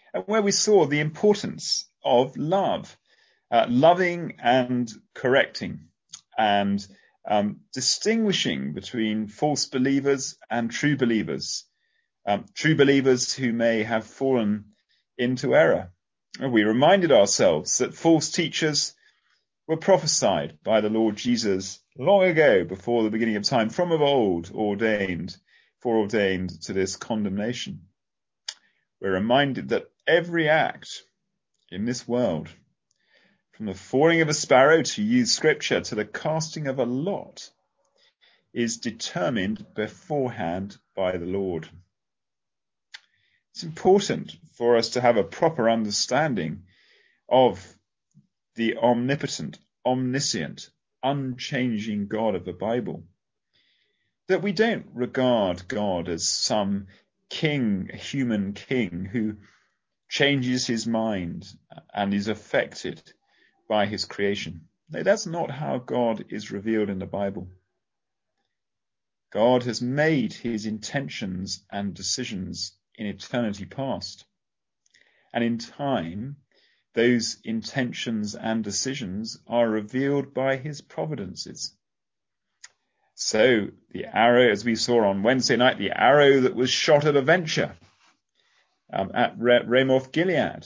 and where we saw the importance of love, loving and correcting, and distinguishing between false believers and true believers who may have fallen into error. And we reminded ourselves that false teachers were prophesied by the Lord Jesus long ago, before the beginning of time, from of old foreordained to this condemnation. We're reminded that every act in this world, from the falling of a sparrow, to use scripture, to the casting of a lot, is determined beforehand by the Lord. It's important for us to have a proper understanding of the omnipotent, omniscient, unchanging God of the Bible. That we don't regard God as some king, a human king who changes his mind and is affected by his creation. No, that's not how God is revealed in the Bible. God has made his intentions and decisions in eternity past. And in time, those intentions and decisions are revealed by his providences. So the arrow, as we saw on Wednesday night, the arrow that was shot at a venture at Ramoth Gilead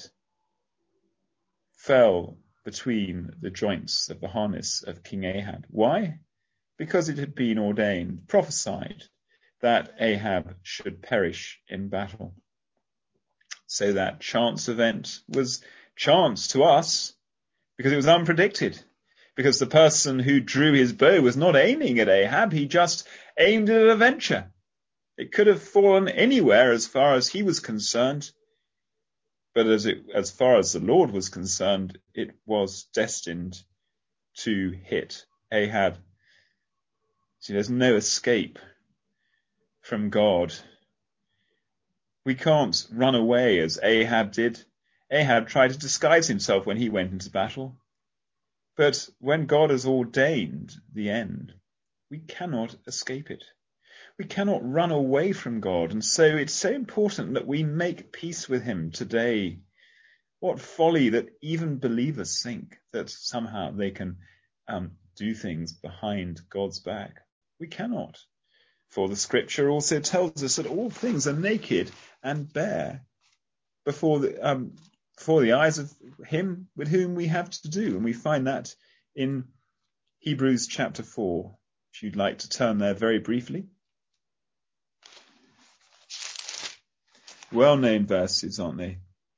fell between the joints of the harness of King Ahab. Why? Because it had been ordained, prophesied, that Ahab should perish in battle. So that chance event was chance to us because it was unpredicted. Because the person who drew his bow was not aiming at Ahab, he just aimed at a venture. It could have fallen anywhere as far as he was concerned. But as far as the Lord was concerned, it was destined to hit Ahab. See, there's no escape from God. We can't run away as Ahab did. Ahab tried to disguise himself when he went into battle. But when God has ordained the end, we cannot escape it. We cannot run away from God. And so it's so important that we make peace with him today. What folly that even believers think that somehow they can do things behind God's back. We cannot. For the scripture also tells us that all things are naked and bare before the eyes of him with whom we have to do. And we find that in Hebrews chapter 4. If you'd like to turn there very briefly. Well-known verses, aren't they?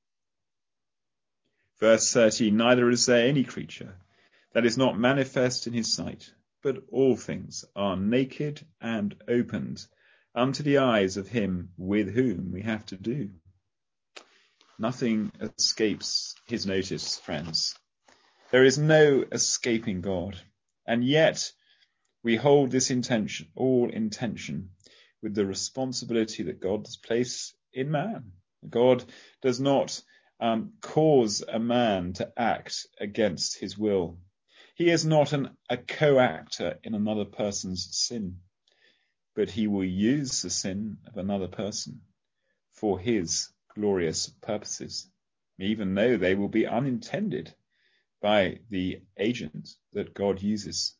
Verse 13, neither is there any creature that is not manifest in his sight, but all things are naked and opened unto the eyes of him with whom we have to do. Nothing escapes his notice, friends. There is no escaping God. And yet we hold this intention with the responsibility that God has placed in man. God does not cause a man to act against his will. He is not a co-actor in another person's sin, but he will use the sin of another person for his glorious purposes, even though they will be unintended by the agent that God uses.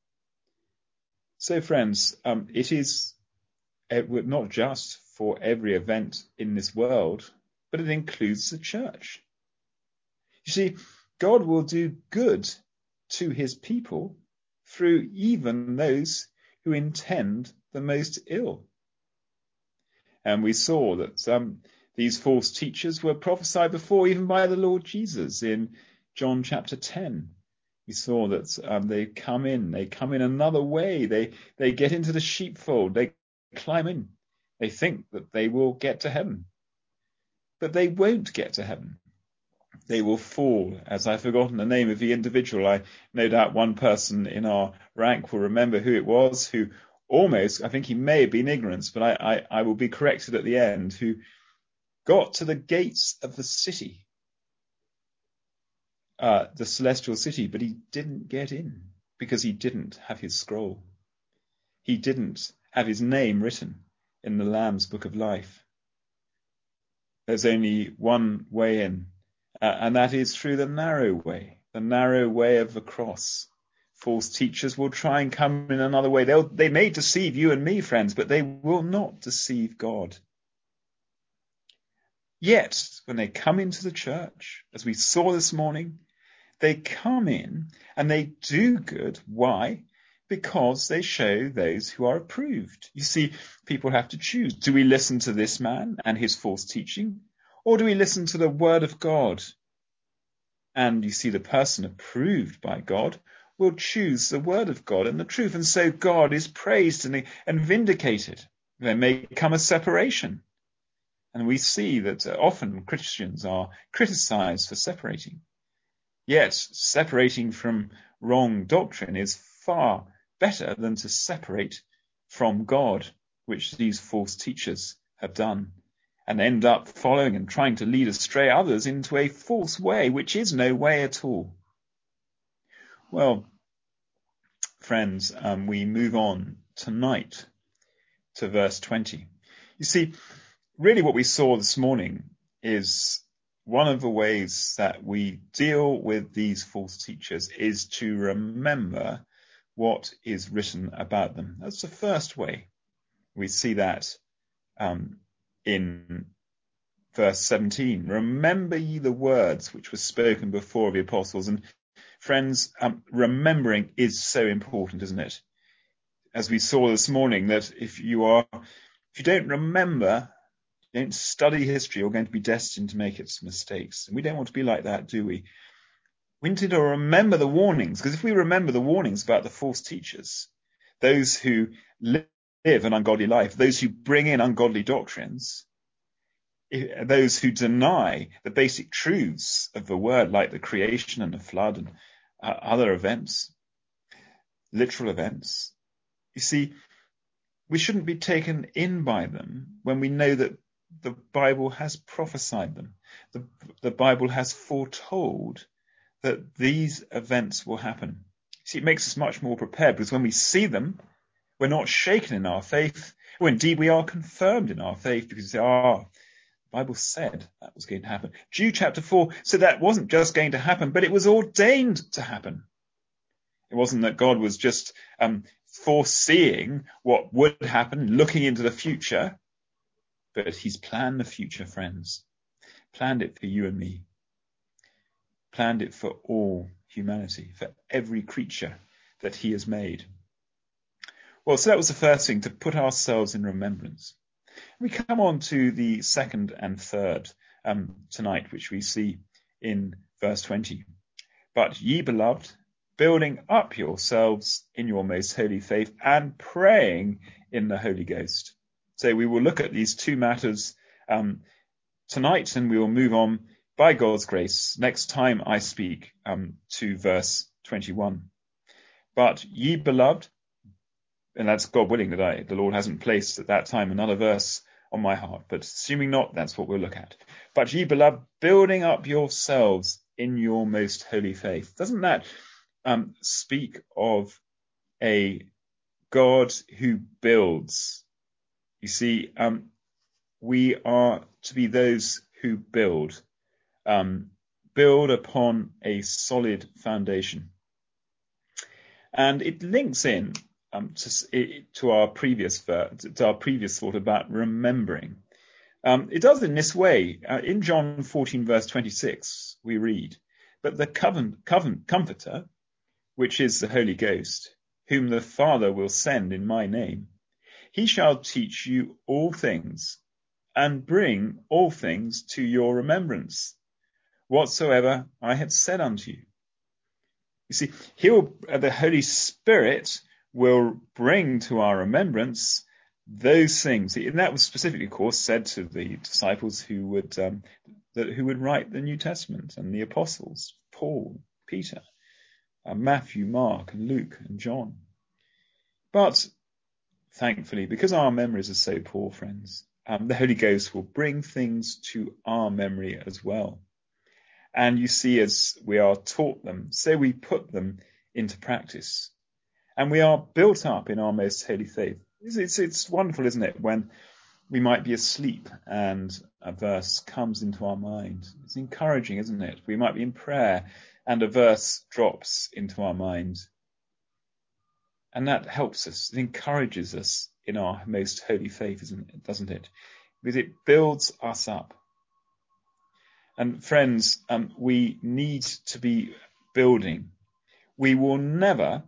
So, friends, it is not just for every event in this world, but it includes the church. You see, God will do good to his people through even those who intend the most ill. And we saw that these false teachers were prophesied before even by the Lord Jesus in John chapter 10. We saw that they come in another way. They get into the sheepfold. They climb in. They think that they will get to heaven. But they won't get to heaven. They will fall, as I've forgotten the name of the individual. I no doubt one person in our rank will remember who it was, who almost, I think he may have been ignorant, but I will be corrected at the end, who got to the gates of the city, the celestial city, but he didn't get in because he didn't have his scroll. He didn't have his name written in the Lamb's book of life. There's only one way in, and that is through the narrow way of the cross. False teachers will try and come in another way. They may deceive you and me, friends, but they will not deceive God. Yet, when they come into the church, as we saw this morning, they come in and they do good. Why? Because they show those who are approved. You see, people have to choose. Do we listen to this man and his false teaching? Or do we listen to the word of God? And you see, the person approved by God will choose the word of God and the truth. And so God is praised and vindicated. There may come a separation. And we see that often Christians are criticized for separating. Yet separating from wrong doctrine is far better than to separate from God, which these false teachers have done, and end up following and trying to lead astray others into a false way, which is no way at all. Well, friends, we move on tonight to verse 20. You see, really what we saw this morning is one of the ways that we deal with these false teachers is to remember what is written about them. That's the first way. We see that in verse 17. Remember ye the words which were spoken before of the apostles. And friends, remembering is so important, isn't it? As we saw this morning, that if you don't remember, you don't study history, you're going to be destined to make its mistakes. And we don't want to be like that, do we? We need to remember the warnings, because if we remember the warnings about the false teachers, those who live an ungodly life, those who bring in ungodly doctrines, those who deny the basic truths of the word, like the creation and the flood and other events, literal events, you see, we shouldn't be taken in by them when we know that the Bible has prophesied them. The Bible has foretold that these events will happen. See, it makes us much more prepared, because when we see them, we're not shaken in our faith. Or indeed, we are confirmed in our faith, because we say, the Bible said that was going to happen. Jude chapter 4 said that wasn't just going to happen, but it was ordained to happen. It wasn't that God was just foreseeing what would happen, looking into the future, but he's planned the future, friends. Planned it for you and me. Planned it for all humanity, for every creature that he has made. Well, so that was the first thing, to put ourselves in remembrance. We come on to the second and third tonight, which we see in verse 20. But ye, beloved, building up yourselves in your most holy faith and praying in the Holy Ghost. So we will look at these two matters tonight, and we will move on by God's grace next time I speak to verse 21. But ye, beloved, and that's God willing that the Lord hasn't placed at that time another verse on my heart, but assuming not, that's what we'll look at. But ye, beloved, building up yourselves in your most holy faith. Doesn't that speak of a God who builds? You see, we are to be those who build upon a solid foundation. And it links in to our previous thought about remembering. It does in this way. In John 14, verse 26, we read, but the Comforter, which is the Holy Ghost, whom the Father will send in my name, he shall teach you all things, and bring all things to your remembrance, whatsoever I have said unto you. You see, the Holy Spirit will bring to our remembrance those things. And that was specifically, of course, said to the disciples who would write the New Testament, and the apostles, Paul, Peter, Matthew, Mark, and Luke, and John. But thankfully, because our memories are so poor, friends, the Holy Ghost will bring things to our memory as well. And you see, as we are taught them, so we put them into practice. And we are built up in our most holy faith. It's wonderful, isn't it, when we might be asleep and a verse comes into our mind. It's encouraging, isn't it? We might be in prayer and a verse drops into our mind. And that helps us. It encourages us in our most holy faith, doesn't it? Because it builds us up. And friends, we need to be building. We will never,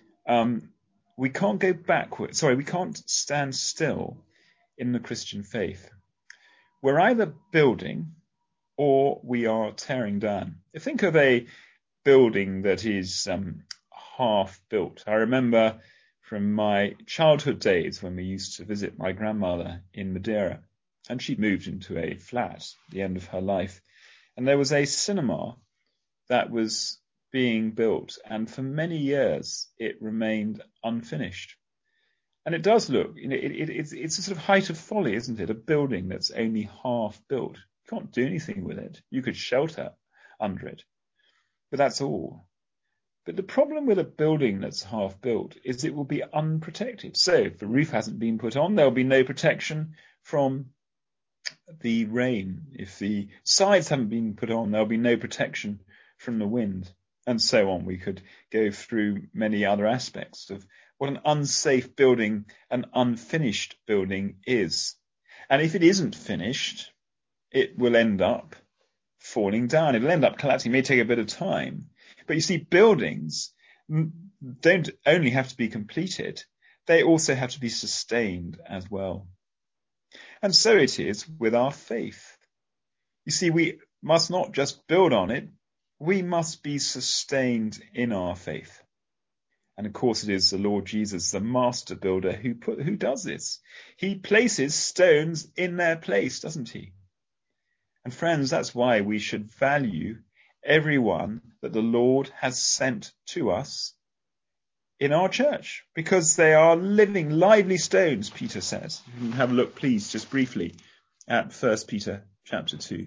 we can't go backwards. We can't stand still in the Christian faith. We're either building or we are tearing down. Think of a building that is half built. I remember from my childhood days when we used to visit my grandmother in Madeira, and she'd moved into a flat at the end of her life. And there was a cinema that was being built, and for many years it remained unfinished. And it does look, it's a sort of height of folly, isn't it? A building that's only half built. You can't do anything with it. You could shelter under it, but that's all. But the problem with a building that's half built is it will be unprotected. So if the roof hasn't been put on, there'll be no protection from the rain. If the sides haven't been put on, there'll be no protection from the wind, and so on. We could go through many other aspects of what an unsafe building, an unfinished building is. And if it isn't finished, it will end up falling down. It'll end up collapsing. It may take a bit of time. But you see, buildings don't only have to be completed, they also have to be sustained as well. And so it is with our faith. You see, we must not just build on it, we must be sustained in our faith. And of course, it is the Lord Jesus, the master builder, who does this. He places stones in their place, doesn't he? And friends, that's why we should value everyone that the Lord has sent to us in our church, because they are living, lively stones, Peter says. You can have a look, please, just briefly at 1 Peter chapter 2.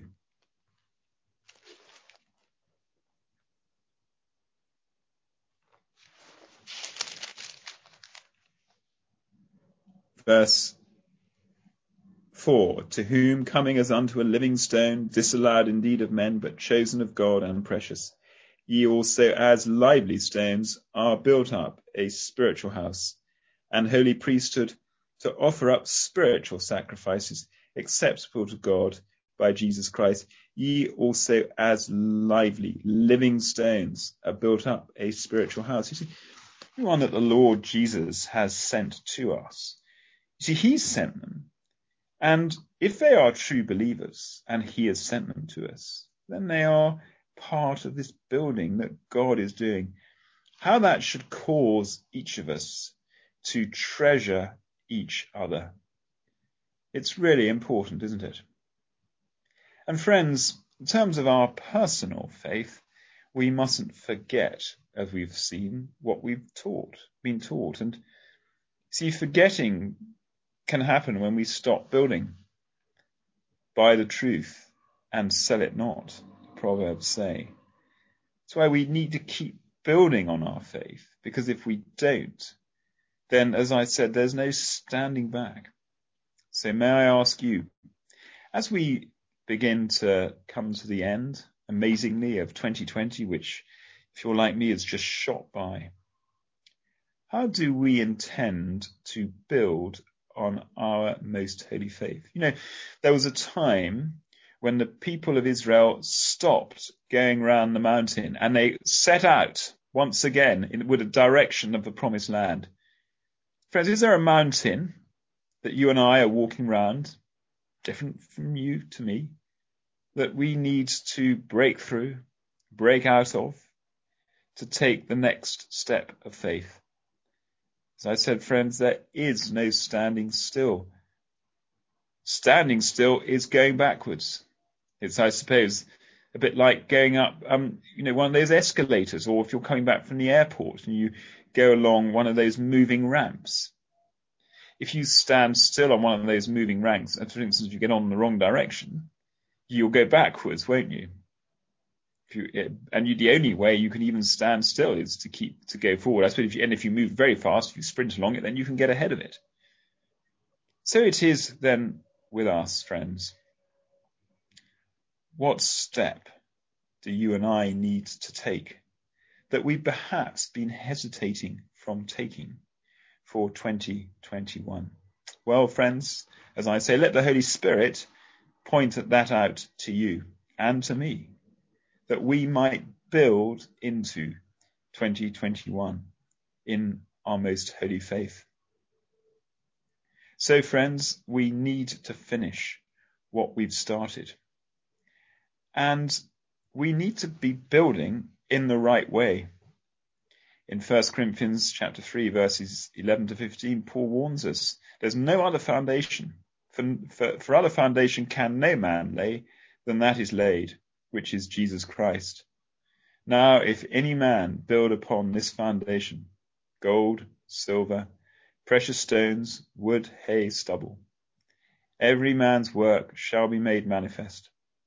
Verse 4, to whom coming as unto a living stone, disallowed indeed of men, but chosen of God and precious, ye also as lively stones are built up a spiritual house and holy priesthood, to offer up spiritual sacrifices acceptable to God by Jesus Christ. Ye also as lively, living stones are built up a spiritual house. You see, the one that the Lord Jesus has sent to us. You see, he's sent them. And if they are true believers and he has sent them to us, then they are part of this building that God is doing. How that should cause each of us to treasure each other. It's really important, isn't it? And friends, in terms of our personal faith, we mustn't forget, as we've seen, what we've been taught. And see, forgetting can happen when we stop building. Buy the truth and sell it not, the Proverbs say. That's why we need to keep building on our faith, because if we don't, then, as I said, there's no standing back. So may I ask you, as we begin to come to the end, amazingly, of 2020, which, if you're like me, is just shot by, how do we intend to build on our most holy faith? You know, there was a time when the people of Israel stopped going round the mountain and they set out once again with a direction of the promised land. Friends, is there a mountain that you and I are walking round, different from you to me, that we need to break through, break out of, to take the next step of faith? As I said, friends, there is no standing still. Standing still is going backwards. It's, I suppose, a bit like going up, one of those escalators, or if you're coming back from the airport and you go along one of those moving ramps. If you stand still on one of those moving ramps, and for instance, if you get on in the wrong direction, you'll go backwards, won't you? The only way you can even stand still is to go forward. I suppose if you move very fast, if you sprint along it, then you can get ahead of it. So it is then with us, friends. What step do you and I need to take that we've perhaps been hesitating from taking for 2021? Well, friends, as I say, let the Holy Spirit point that out to you and to me, that we might build into 2021 in our most holy faith. So, friends, we need to finish what we've started. And we need to be building in the right way. In 1 Corinthians chapter 3, verses 11 to 15, Paul warns us, there's no other foundation. For other foundation can no man lay than that is laid, which is Jesus Christ. Now, if any man build upon this foundation, gold, silver, precious stones, wood, hay, stubble, every man's work shall be made manifest.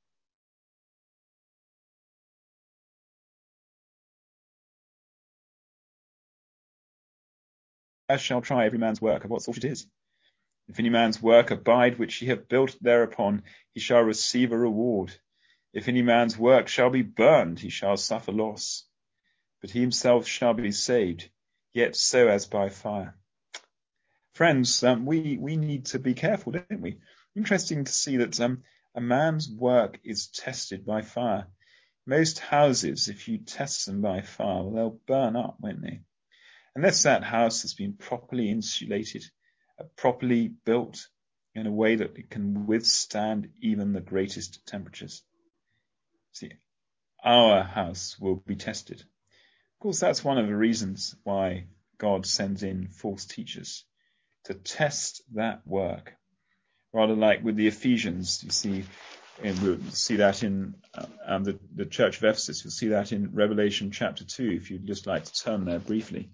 I shall try every man's work of what sort it is. If any man's work abide which he hath built thereupon, he shall receive a reward. If any man's work shall be burned, he shall suffer loss. But he himself shall be saved, yet so as by fire. Friends, we need to be careful, don't we? Interesting to see that a man's work is tested by fire. Most houses, if you test them by fire, well, they'll burn up, won't they? Unless that house has been properly insulated, properly built in a way that it can withstand even the greatest temperatures. See, our house will be tested. Of course, that's one of the reasons why God sends in false teachers, to test that work. Rather like with the Ephesians, you see, and we'll see that in the Church of Ephesus. You'll see that in Revelation chapter 2, if you'd just like to turn there briefly.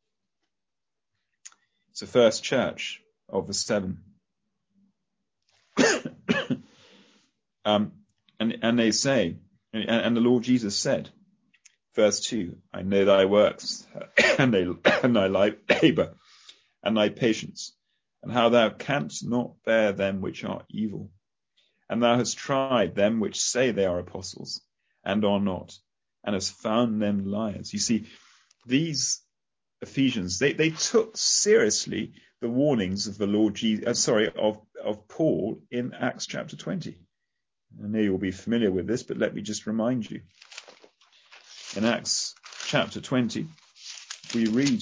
It's the first church of the seven. And they say, and the Lord Jesus said, verse 2, I know thy works, and thy labour, and thy patience, and how thou canst not bear them which are evil. And thou hast tried them which say they are apostles, and are not, and hast found them liars. You see, these Ephesians, they took seriously the warnings of the Lord Jesus, of Paul in Acts chapter 20. I know you'll be familiar with this, but let me just remind you. In Acts chapter 20, we read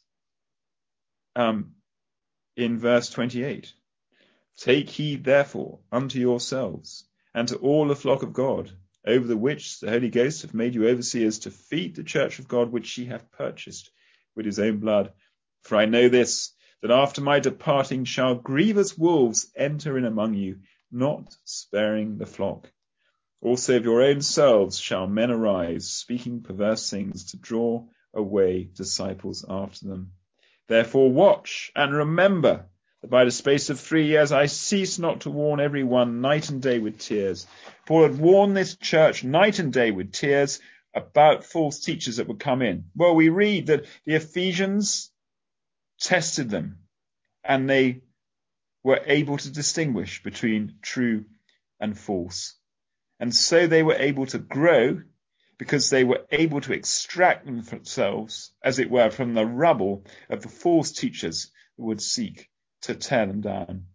in verse 28, take heed therefore unto yourselves and to all the flock of God, over the which the Holy Ghost hath made you overseers, to feed the church of God which he hath purchased with his own blood. For I know this, that after my departing shall grievous wolves enter in among you, not sparing the flock. Also of your own selves shall men arise, speaking perverse things, to draw away disciples after them. Therefore watch and remember that by the space of 3 years I cease not to warn every one night and day with tears. Paul had warned this church night and day with tears about false teachers that would come in. Well, we read that the Ephesians tested them, and they were able to distinguish between true and false. And so they were able to grow, because they were able to extract themselves, as it were, from the rubble of the false teachers who would seek to tear them down.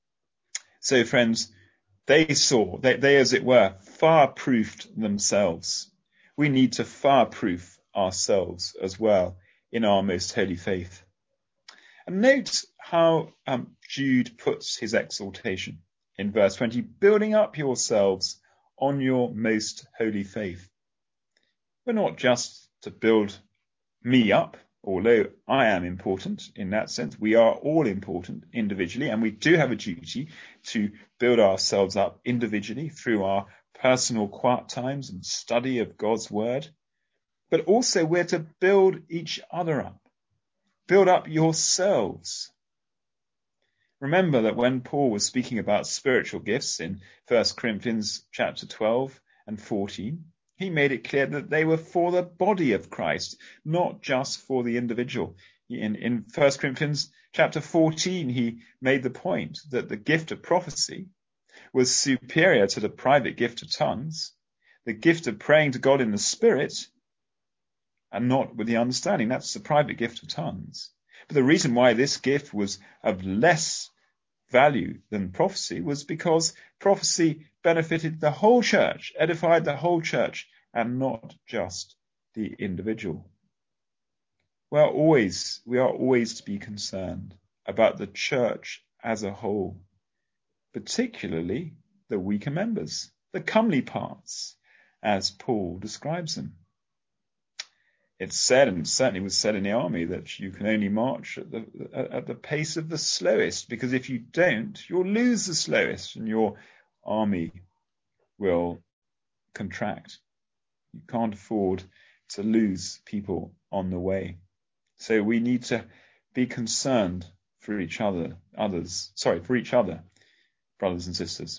So, friends, they as it were, fire-proofed themselves. We need to fire-proof ourselves as well in our most holy faith. And note how Jude puts his exhortation in verse 20, building up yourselves on your most holy faith. We're not just to build me up, although I am important in that sense. We are all important individually, and we do have a duty to build ourselves up individually through our personal quiet times and study of God's word. But also we're to build each other up. Build up yourselves. Remember that when Paul was speaking about spiritual gifts in 1 Corinthians chapter 12 and 14, he made it clear that they were for the body of Christ, not just for the individual. In 1 Corinthians Chapter 14, he made the point that the gift of prophecy was superior to the private gift of tongues, the gift of praying to God in the Spirit, and not with the understanding. That's the private gift of tongues. But the reason why this gift was of less value than prophecy was because prophecy benefited the whole church, edified the whole church, and not just the individual. We are always to be concerned about the church as a whole, particularly the weaker members, the comely parts, as Paul describes them. It's said, and certainly was said in the army, that you can only march at the pace of the slowest, because if you don't, you'll lose the slowest and your army will contract. You can't afford to lose people on the way. So we need to be concerned for each other, brothers and sisters.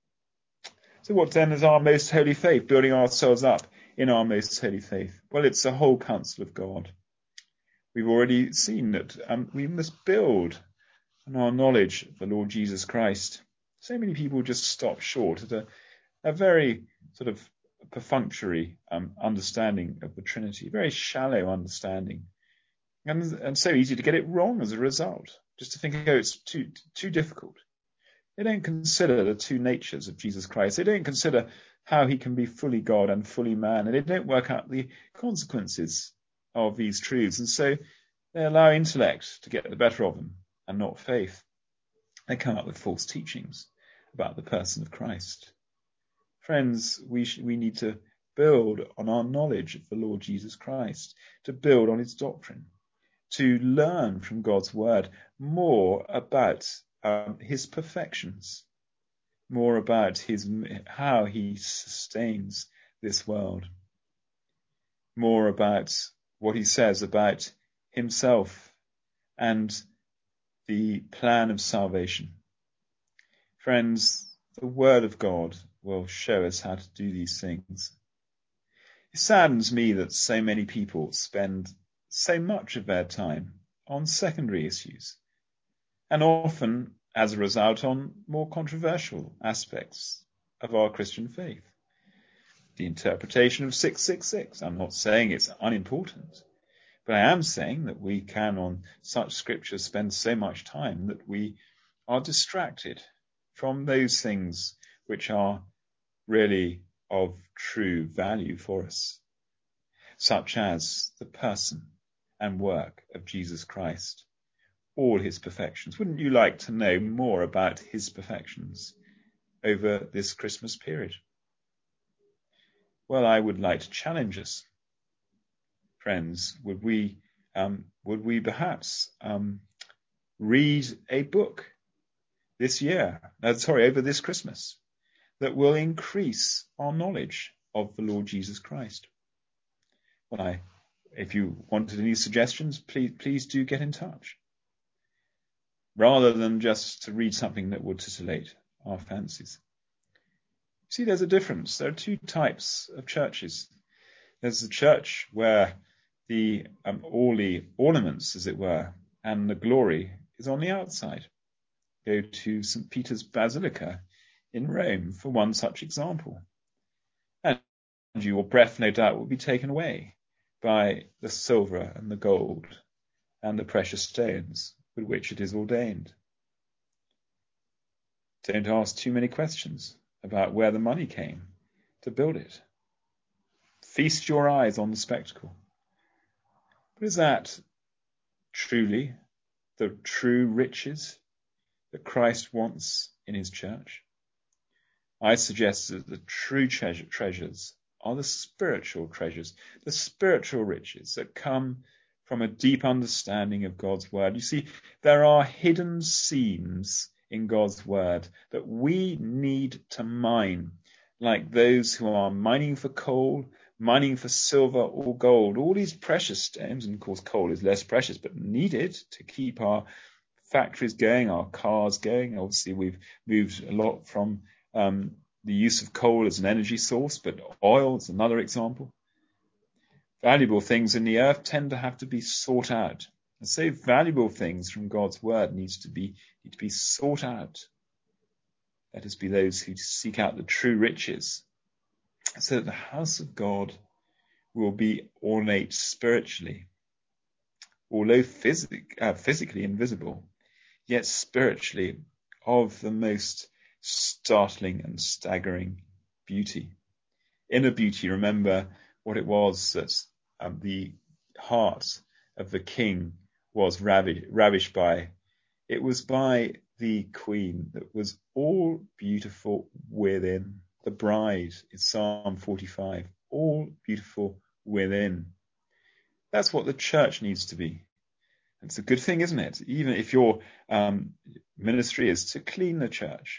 So what then is our most holy faith, building ourselves up in our most holy faith? Well, it's the whole counsel of God. We've already seen that we must build on our knowledge of the Lord Jesus Christ. So many people just stop short at a very sort of perfunctory understanding of the Trinity, very shallow understanding, and so easy to get it wrong as a result, just to think, oh, it's too difficult. They don't consider the two natures of Jesus Christ. They don't consider how he can be fully God and fully man, and they don't work out the consequences of these truths. And so they allow intellect to get the better of them and not faith. They come up with false teachings about the person of Christ. Friends, we need to build on our knowledge of the Lord Jesus Christ, to build on his doctrine, to learn from God's word more about his perfections, more about how he sustains this world, more about what he says about himself and the plan of salvation. Friends, the word of God will show us how to do these things. It saddens me that so many people spend so much of their time on secondary issues, and often, as a result, on more controversial aspects of our Christian faith. The interpretation of 666. I'm not saying it's unimportant, but I am saying that we can, on such scriptures, spend so much time that we are distracted from those things which are really of true value for us, such as the person and work of Jesus Christ, all his perfections. Wouldn't you like to know more about his perfections over this Christmas period? Well, I would like to challenge us. Friends, would we perhaps read a book over this Christmas, that will increase our knowledge of the Lord Jesus Christ? Well, if you wanted any suggestions, please do get in touch, rather than just to read something that would titillate our fancies. See, there's a difference. There are two types of churches. There's the church where all the ornaments, as it were, and the glory is on the outside. Go to St. Peter's Basilica in Rome for one such example. And your breath, no doubt, will be taken away by the silver and the gold and the precious stones with which it is ordained. Don't ask too many questions about where the money came to build it. Feast your eyes on the spectacle. But is that truly the true riches that Christ wants in his church? I suggest that the true treasures are the spiritual treasures, the spiritual riches that come from a deep understanding of God's word. You see, there are hidden seams in God's word that we need to mine, like those who are mining for coal, mining for silver or gold, all these precious stones. And of course, coal is less precious, but needed to keep our factories going, our cars going. Obviously, we've moved a lot from the use of coal as an energy source, but oil is another example. Valuable things in the earth tend to have to be sought out And so valuable things from God's word need to be sought out. Let us be those who seek out the true riches, so that the house of God will be ornate spiritually. Although physically invisible, yet spiritually of the most startling and staggering beauty. Inner beauty, remember what it was that the heart of the king was ravished by. It was by the queen that was all beautiful within. The bride is Psalm 45, all beautiful within. That's what the church needs to be. It's a good thing, isn't it? Even if your ministry is to clean the church.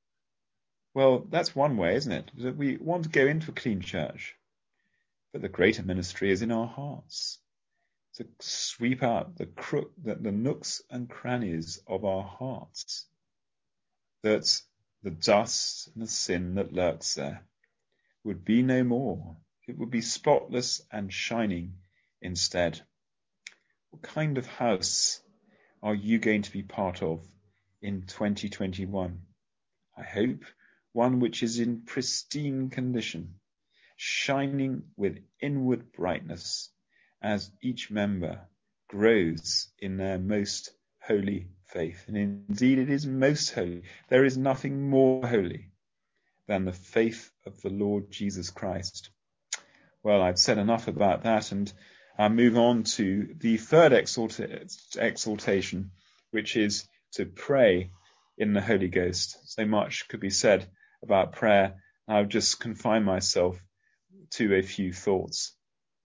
Well, that's one way, isn't it? That we want to go into a clean church. But the greater ministry is in our hearts. To sweep out the nooks and crannies of our hearts. That the dust and the sin that lurks there would be no more. It would be spotless and shining instead. What kind of house are you going to be part of in 2021? I hope one which is in pristine condition, shining with inward brightness as each member grows in their most holy faith. And indeed it is most holy. There is nothing more holy than the faith of the Lord Jesus Christ. Well, I've said enough about that, and I'll move on to the third exhortation, which is to pray in the Holy Ghost. So much could be said about prayer. I'll just confine myself to a few thoughts.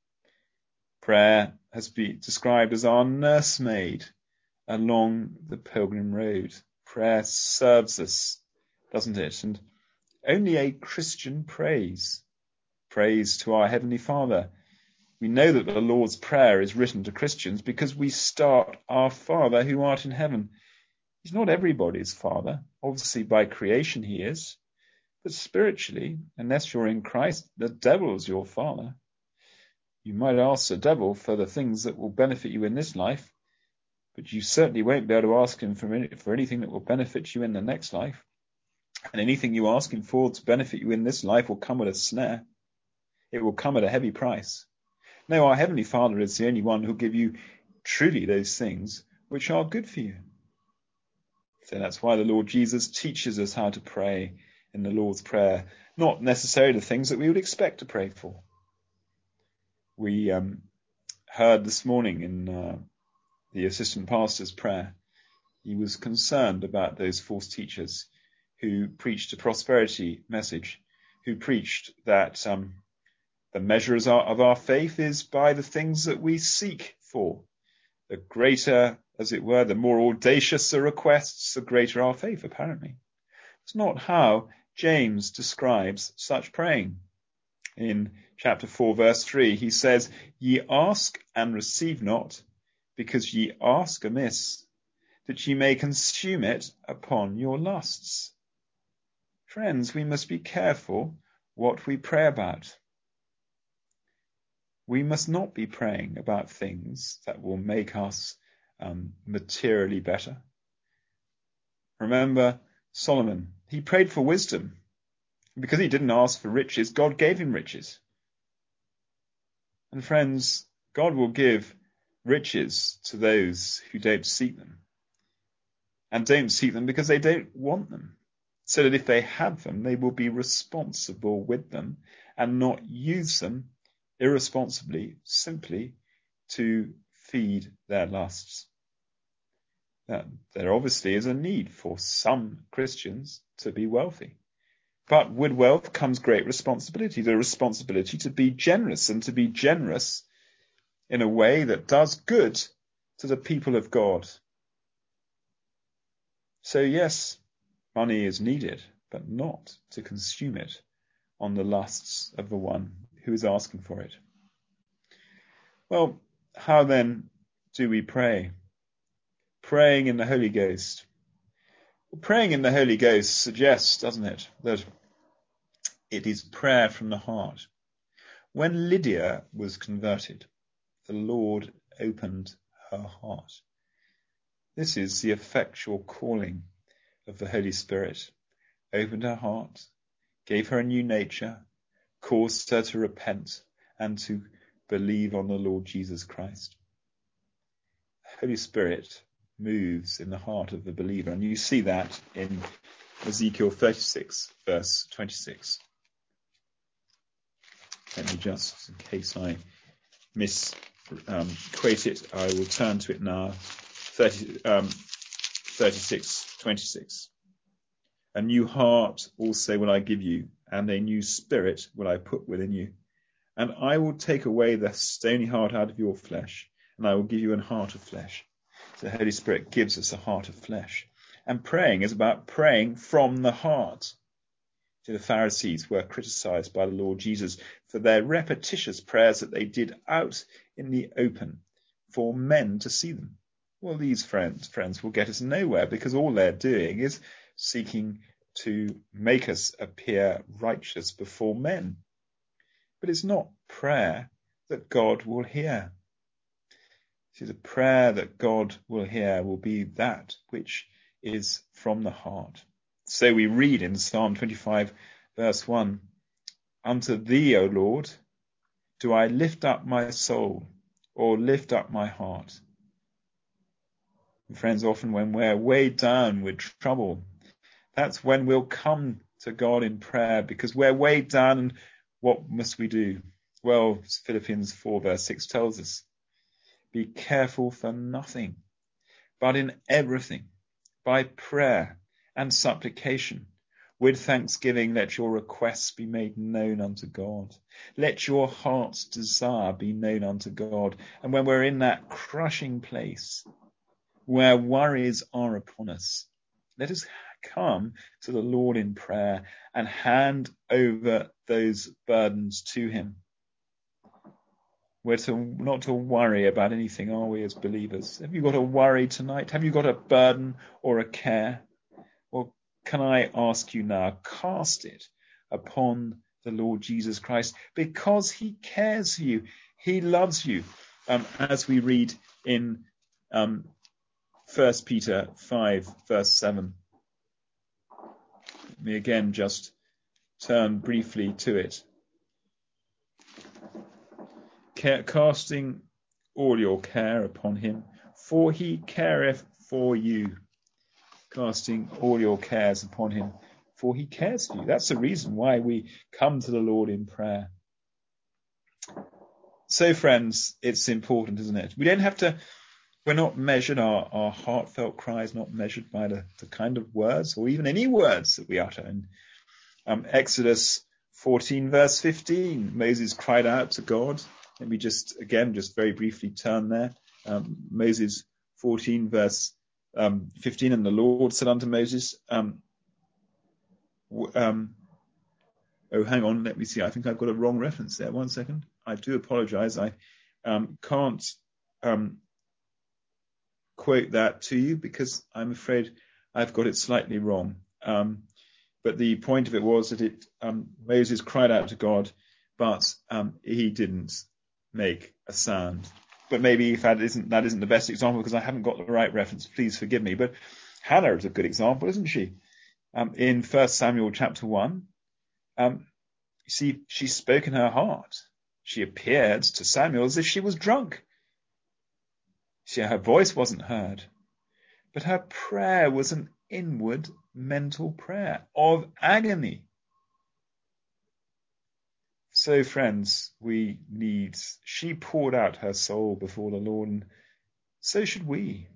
Prayer has been described as our nursemaid along the pilgrim road. Prayer serves us, doesn't it? And only a Christian prays to our Heavenly Father. We know that the Lord's Prayer is written to Christians because we start, Our Father who art in heaven. He's not everybody's Father. Obviously, by creation he is. But spiritually, unless you're in Christ, the devil's your father. You might ask the devil for the things that will benefit you in this life, but you certainly won't be able to ask him for anything that will benefit you in the next life. And anything you ask him for to benefit you in this life will come with a snare. It will come at a heavy price. No, our Heavenly Father is the only one who'll give you truly those things which are good for you. So that's why the Lord Jesus teaches us how to pray in the Lord's Prayer, not necessarily the things that we would expect to pray for. We heard this morning in the assistant pastor's prayer, he was concerned about those false teachers who preached a prosperity message, who preached that the measures of our faith is by the things that we seek for. The greater, as it were, the more audacious the requests, the greater our faith, apparently. It's not how James describes such praying. In chapter 4, verse 3, he says, Ye ask and receive not, because ye ask amiss, that ye may consume it upon your lusts. Friends, we must be careful what we pray about. We must not be praying about things that will make us materially better. Remember Solomon, he prayed for wisdom. Because he didn't ask for riches, God gave him riches. And friends, God will give riches to those who don't seek them. And don't seek them because they don't want them. So that if they have them, they will be responsible with them and not use them irresponsibly, simply to feed their lusts. There obviously is a need for some Christians to be wealthy. But with wealth comes great responsibility, the responsibility to be generous, and to be generous in a way that does good to the people of God. So yes, money is needed, but not to consume it on the lusts of the one who is asking for it. Well, how then do we pray? Praying in the Holy Ghost. Well, praying in the Holy Ghost suggests, doesn't it, that it is prayer from the heart. When Lydia was converted, the Lord opened her heart. This is the effectual calling of the Holy Spirit. Opened her heart, gave her a new nature, caused her to repent and to believe on the Lord Jesus Christ. The Holy Spirit moves in the heart of the believer, and you see that in Ezekiel 36, verse 26. Let me just, in case I misquote it, I will turn to it now. 36:26. A new heart also will I give you, and a new spirit will I put within you. And I will take away the stony heart out of your flesh, and I will give you an heart of flesh. So the Holy Spirit gives us a heart of flesh. And praying is about praying from the heart. So the Pharisees were criticized by the Lord Jesus for their repetitious prayers that they did out in the open for men to see them. Well, these friends will get us nowhere, because all they're doing is seeking to make us appear righteous before men. But it's not prayer that God will hear. See, the prayer that God will hear will be that which is from the heart. So we read in Psalm 25, verse 1, "Unto thee, O Lord, do I lift up my soul, or lift up my heart." And friends, often when we're weighed down with trouble, that's when we'll come to God in prayer, because we're weighed down, and what must we do? Well, Philippians 4, verse 6 tells us, "Be careful for nothing, but in everything, by prayer and supplication, with thanksgiving, let your requests be made known unto God. Let your heart's desire be known unto God." And when we're in that crushing place where worries are upon us, let us come to the Lord in prayer and hand over those burdens to him. We're not to worry about anything, are we, as believers? Have you got a worry tonight? Have you got a burden or a care? Or can I ask you now, cast it upon the Lord Jesus Christ, because he cares for you. He loves you. As we read in 1 Peter 5, verse 7. Let me again just turn briefly to it. Casting all your care upon him, for he careth for you. Casting all your cares upon him, for he cares for you. That's the reason why we come to the Lord in prayer. So, friends, it's important, isn't it? We don't have to, we're not measured, our heartfelt cries not measured by the kind of words, or even any words that we utter. In Exodus 14, verse 15, Moses cried out to God. Let me just very briefly turn there. Moses 14, verse 15, "And the Lord said unto Moses," hang on, let me see. I think I've got a wrong reference there. 1 second. I do apologize. I can't quote that to you, because I'm afraid I've got it slightly wrong. But the point of it was that Moses cried out to God, but he didn't make a sound. But maybe if that isn't the best example, because I haven't got the right reference, please forgive me. But Hannah is a good example, isn't she? In 1 Samuel chapter 1, you see, she spoke in her heart. She appeared to Samuel as if she was drunk. See, her voice wasn't heard, but her prayer was an inward mental prayer of agony. So, friends, she poured out her soul before the Lord, and so should we.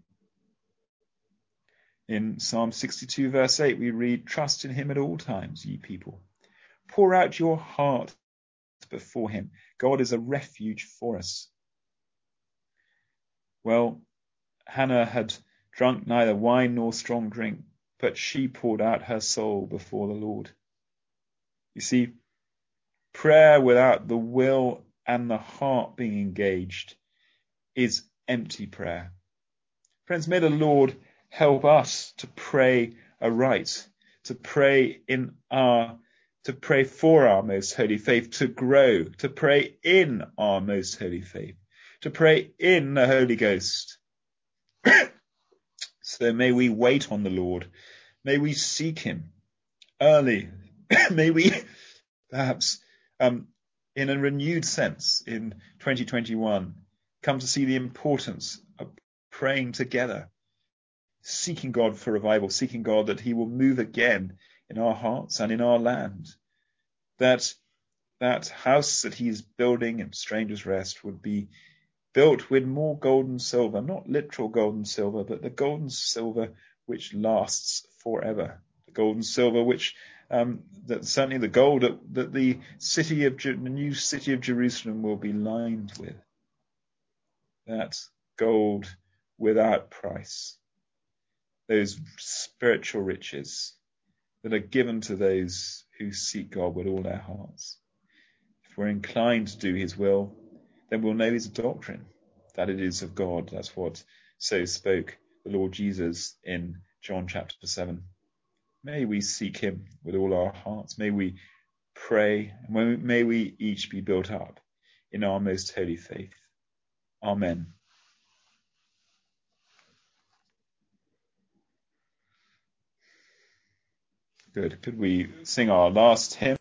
In Psalm 62, verse 8, we read, "Trust in him at all times, ye people. Pour out your heart before him. God is a refuge for us." Well, Hannah had drunk neither wine nor strong drink, but she poured out her soul before the Lord. You see, prayer without the will and the heart being engaged is empty prayer. Friends, may the Lord help us to pray aright, to pray for our most holy faith, to grow, to pray in our most holy faith, to pray in the Holy Ghost, So may we wait on the Lord. May we seek him early. May we perhaps in a renewed sense in 2021 come to see the importance of praying together, seeking God for revival, seeking God that he will move again in our hearts and in our land, that house that he's building in Stranger's Rest would be built with more gold and silver, not literal gold and silver, but the gold and silver which lasts forever, the gold and silver which that certainly the gold that the new city of Jerusalem will be lined with, that gold without price, those spiritual riches that are given to those who seek God with all their hearts. If we're inclined to do his will, then we'll know his doctrine, that it is of God. That's what so spoke the Lord Jesus in John chapter 7. May we seek him with all our hearts. May we pray, and may we each be built up in our most holy faith. Amen. Good. Could we sing our last hymn?